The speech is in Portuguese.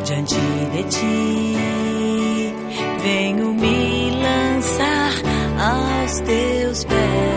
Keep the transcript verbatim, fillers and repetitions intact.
diante de ti. Venho me lançar aos teus pés.